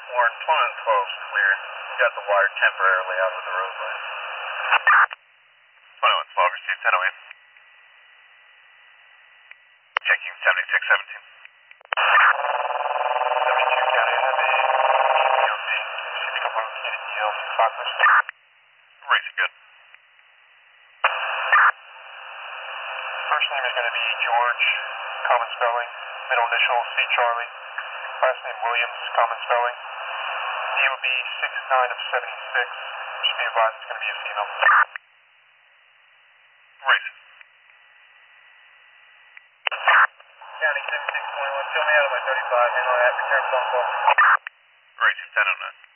Warren, 2012 is clear. We got the wire temporarily out of the roadway. 2112, received 1008. Checking 7617. 72 County, I have a EOD receiving a located EL from Southwest. Race good. First name is going to be George, common spelling. Middle initial C. Charlie. Last name Williams, common spelling. DOB 69 of 76. Should be advised it's going to be a female. Race. County 7621, fill me out of my 35, handle that, return phone call. Race 1009.